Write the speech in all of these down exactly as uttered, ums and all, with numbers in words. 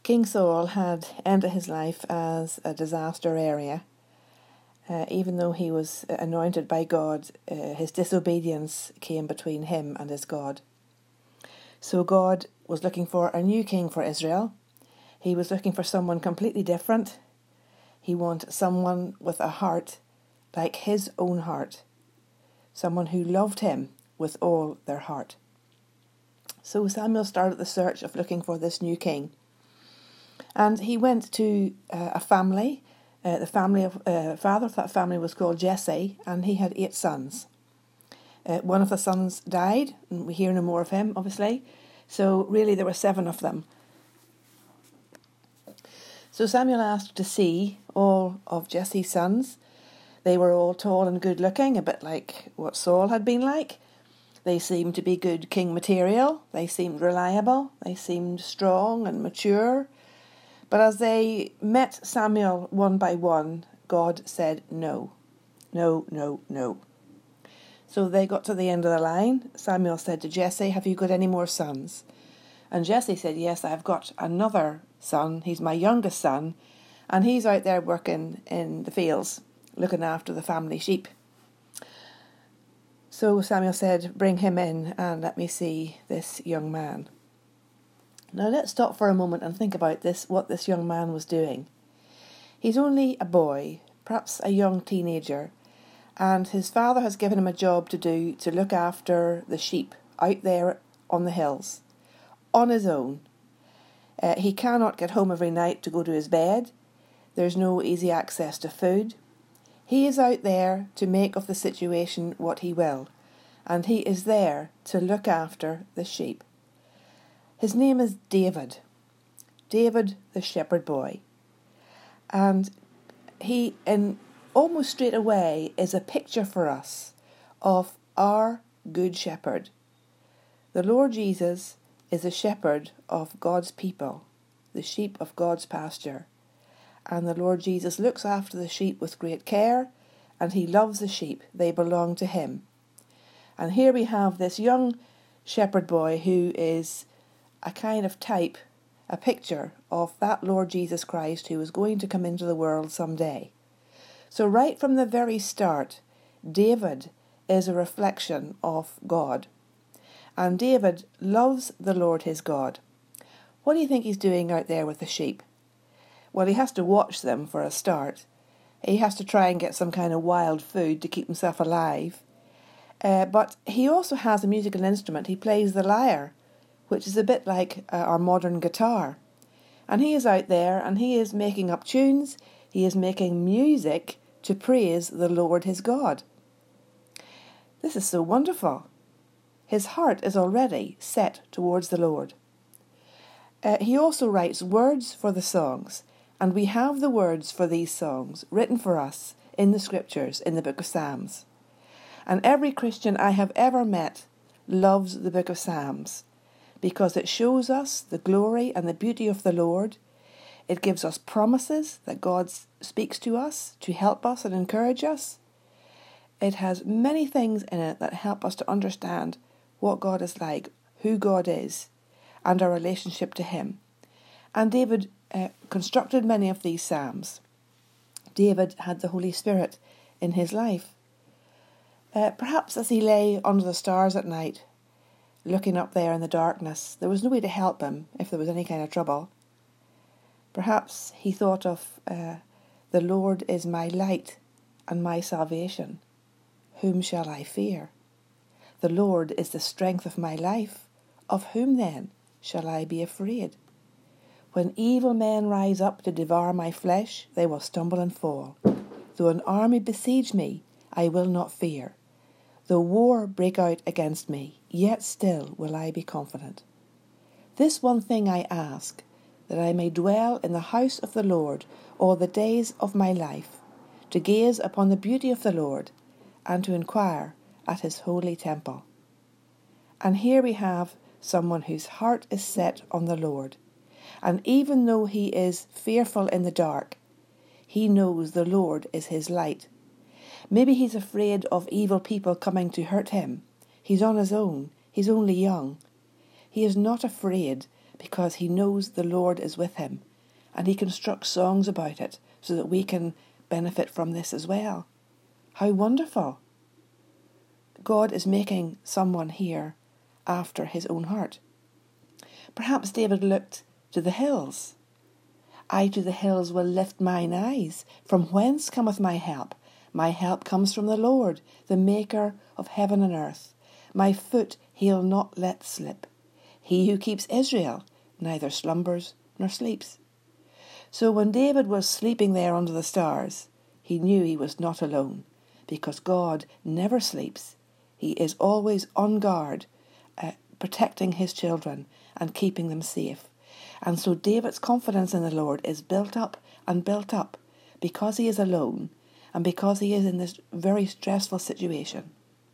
King Saul had ended his life as a disaster area. Uh, even though he was anointed by God, uh, his disobedience came between him and his God. So God was looking for a new king for Israel. He was looking for someone completely different. He wanted someone with a heart like his own heart, someone who loved him with all their heart. So Samuel started the search of looking for this new king. And he went to uh, a family. Uh, the family of uh, father of that family was called Jesse, and he had eight sons. Uh, one of the sons died, and we hear no more of him, obviously. So really there were seven of them. So Samuel asked to see all of Jesse's sons. They were all tall and good looking, a bit like what Saul had been like. They seemed to be good king material. They seemed reliable. They seemed strong and mature. But as they met Samuel one by one, God said no, no, no, no. So they got to the end of the line. Samuel said to Jesse, "Have you got any more sons?" And Jesse said, "Yes, I've got another son. He's my youngest son, and he's out there working in the fields, looking after the family sheep." So Samuel said, "Bring him in and let me see this young man." Now let's stop for a moment and think about this, what this young man was doing. He's only a boy, perhaps a young teenager, and his father has given him a job to do to look after the sheep out there on the hills, on his own. Uh, he cannot get home every night to go to his bed. There's no easy access to food. He is out there to make of the situation what he will, and he is there to look after the sheep. His name is David, David the shepherd boy. And he, in almost straight away, is a picture for us of our good shepherd. The Lord Jesus is a shepherd of God's people, the sheep of God's pasture. And the Lord Jesus looks after the sheep with great care, and he loves the sheep. They belong to him. And here we have this young shepherd boy who is a kind of type, a picture of that Lord Jesus Christ who is going to come into the world someday. So right from the very start, David is a reflection of God. And David loves the Lord his God. What do you think he's doing out there with the sheep? Well, he has to watch them for a start. He has to try and get some kind of wild food to keep himself alive. Uh, but he also has a musical instrument. He plays the lyre, which is a bit like uh, our modern guitar. And he is out there and he is making up tunes. He is making music to praise the Lord his God. This is so wonderful. His heart is already set towards the Lord. Uh, he also writes words for the songs, and we have the words for these songs written for us in the scriptures in the book of Psalms. And every Christian I have ever met loves the book of Psalms, because it shows us the glory and the beauty of the Lord. It gives us promises that God speaks to us to help us and encourage us. It has many things in it that help us to understand what God is like, who God is, and our relationship to him. And David uh, constructed many of these psalms. David had the Holy Spirit in his life. Uh, perhaps as he lay under the stars at night, looking up there in the darkness, there was no way to help him if there was any kind of trouble. Perhaps he thought of, uh, the Lord is my light and my salvation. Whom shall I fear? The Lord is the strength of my life. Of whom then shall I be afraid? When evil men rise up to devour my flesh, they will stumble and fall. Though an army besiege me, I will not fear. Though war break out against me, yet still will I be confident. This one thing I ask, that I may dwell in the house of the Lord all the days of my life, to gaze upon the beauty of the Lord, and to inquire at his holy temple. And here we have someone whose heart is set on the Lord, and even though he is fearful in the dark, he knows the Lord is his light. Maybe he's afraid of evil people coming to hurt him. He's on his own. He's only young. He is not afraid because he knows the Lord is with him, and he constructs songs about it so that we can benefit from this as well. How wonderful! God is making someone here after his own heart. Perhaps David looked to the hills. I to the hills will lift mine eyes. From whence cometh my help? My help comes from the Lord, the maker of heaven and earth. My foot he'll not let slip. He who keeps Israel neither slumbers nor sleeps. So when David was sleeping there under the stars, he knew he was not alone, because God never sleeps. He is always on guard, uh, protecting his children and keeping them safe. And so David's confidence in the Lord is built up and built up because he is alone and because he is in this very stressful situation.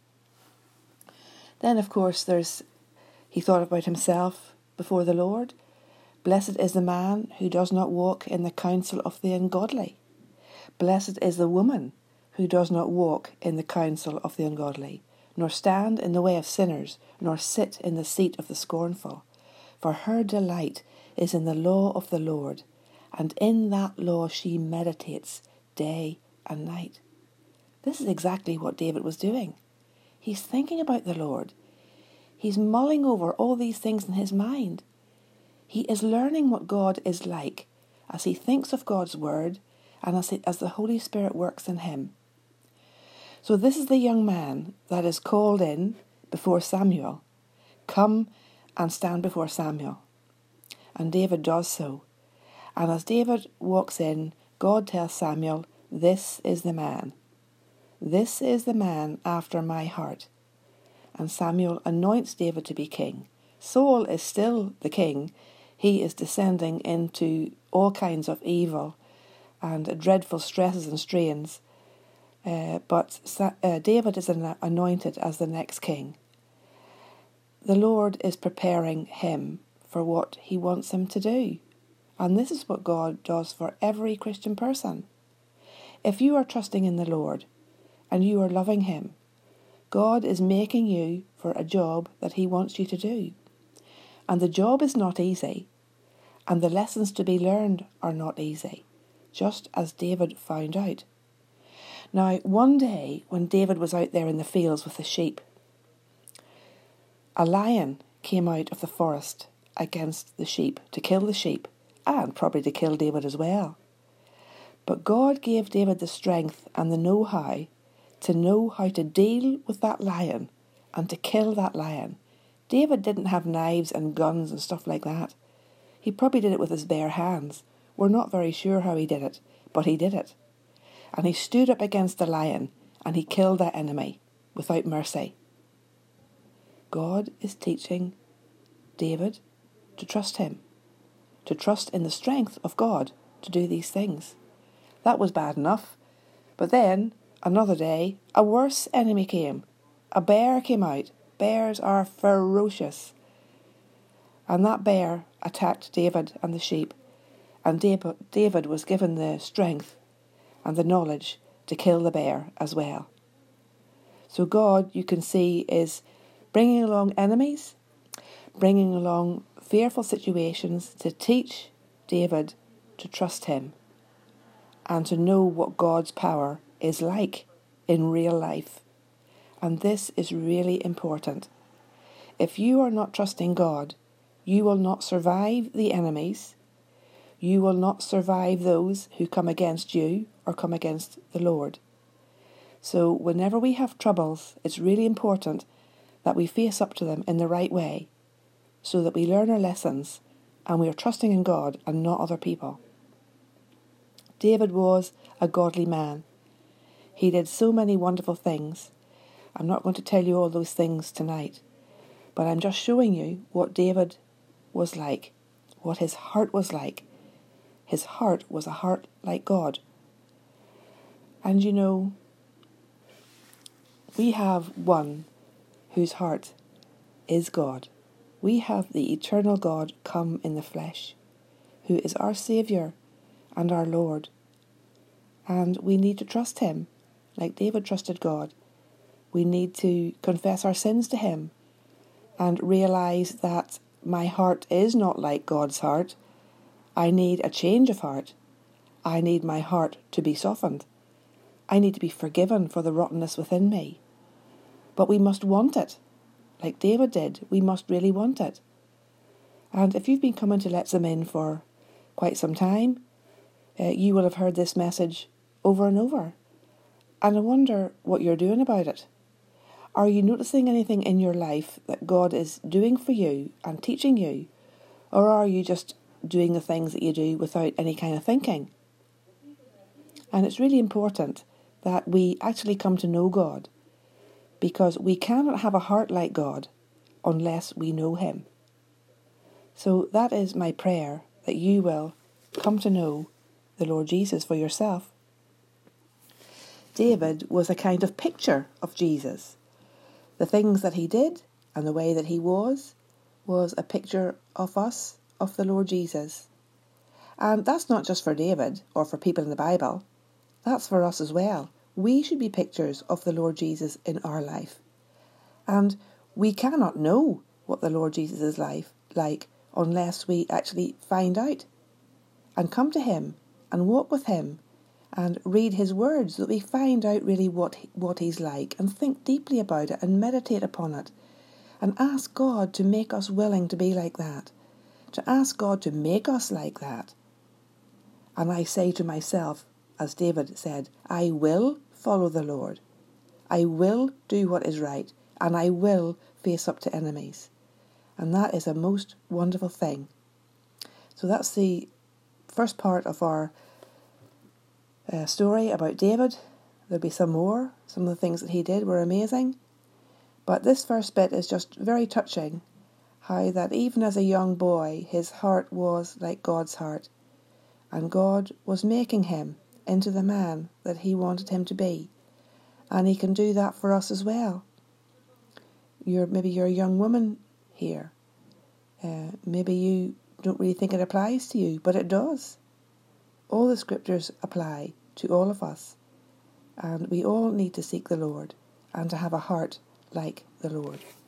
Then, of course, there's he thought about himself before the Lord. Blessed is the man who does not walk in the counsel of the ungodly. Blessed is the woman who does not walk in the counsel of the ungodly, nor stand in the way of sinners, nor sit in the seat of the scornful. For her delight is in the law of the Lord, and in that law she meditates day and night. This is exactly what David was doing. He's thinking about the Lord. He's mulling over all these things in his mind. He is learning what God is like as he thinks of God's word and as, he, as the Holy Spirit works in him. So this is the young man that is called in before Samuel. Come and stand before Samuel. And David does so. And as David walks in, God tells Samuel, this is the man. This is the man after my heart. And Samuel anoints David to be king. Saul is still the king. He is descending into all kinds of evil and dreadful stresses and strains. Uh, but Sa- uh, David is an- anointed as the next king. The Lord is preparing him for what he wants him to do. And this is what God does for every Christian person. If you are trusting in the Lord and you are loving him, God is making you for a job that he wants you to do. And the job is not easy, and the lessons to be learned are not easy, just as David found out. Now, one day when David was out there in the fields with the sheep, a lion came out of the forest against the sheep to kill the sheep and probably to kill David as well. But God gave David the strength and the know-how to know how to deal with that lion and to kill that lion. David didn't have knives and guns and stuff like that. He probably did it with his bare hands. We're not very sure how he did it, but he did it. And he stood up against the lion and he killed that enemy without mercy. God is teaching David to trust him, to trust in the strength of God to do these things. That was bad enough. But then, another day, a worse enemy came. A bear came out. Bears are ferocious. And that bear attacked David and the sheep. And David was given the strength and the knowledge to kill the bear as well. So God, you can see, is bringing along enemies, bringing along fearful situations to teach David to trust him and to know what God's power is like in real life. And this is really important. If you are not trusting God, you will not survive the enemies. You will not survive those who come against you or come against the Lord. So whenever we have troubles, it's really important that we face up to them in the right way so that we learn our lessons and we are trusting in God and not other people. David was a godly man. He did so many wonderful things. I'm not going to tell you all those things tonight, but I'm just showing you what David was like, what his heart was like. His heart was a heart like God. And you know, we have one whose heart is God. We have the eternal God come in the flesh, who is our Saviour and our Lord. And we need to trust him, like David trusted God. We need to confess our sins to him and realise that my heart is not like God's heart. I need a change of heart. I need my heart to be softened. I need to be forgiven for the rottenness within me. But we must want it. Like David did, we must really want it. And if you've been coming to Let's Him In for quite some time, uh, you will have heard this message over and over. And I wonder what you're doing about it. Are you noticing anything in your life that God is doing for you and teaching you? Or are you just doing the things that you do without any kind of thinking? And it's really important that we actually come to know God, because we cannot have a heart like God unless we know Him. So that is my prayer, that you will come to know the Lord Jesus for yourself. David was a kind of picture of Jesus. The things that he did and the way that he was, was a picture of us, of the Lord Jesus. And that's not just for David or for people in the Bible. That's for us as well. We should be pictures of the Lord Jesus in our life. And we cannot know what the Lord Jesus is life like unless we actually find out and come to Him and walk with Him and read His words, so that we find out really what, what He's like and think deeply about it and meditate upon it and ask God to make us willing to be like that, to ask God to make us like that. And I say to myself, as David said, I will follow the Lord. I will do what is right, and I will face up to enemies. And that is a most wonderful thing. So that's the first part of our uh, story about David. There'll be some more. Some of the things that he did were amazing. But this first bit is just very touching, how that even as a young boy, his heart was like God's heart. And God was making him into the man that He wanted him to be. And He can do that for us as well. You're, maybe you're a young woman here. Uh, maybe you don't really think it applies to you, but it does. All the scriptures apply to all of us. And we all need to seek the Lord and to have a heart like the Lord.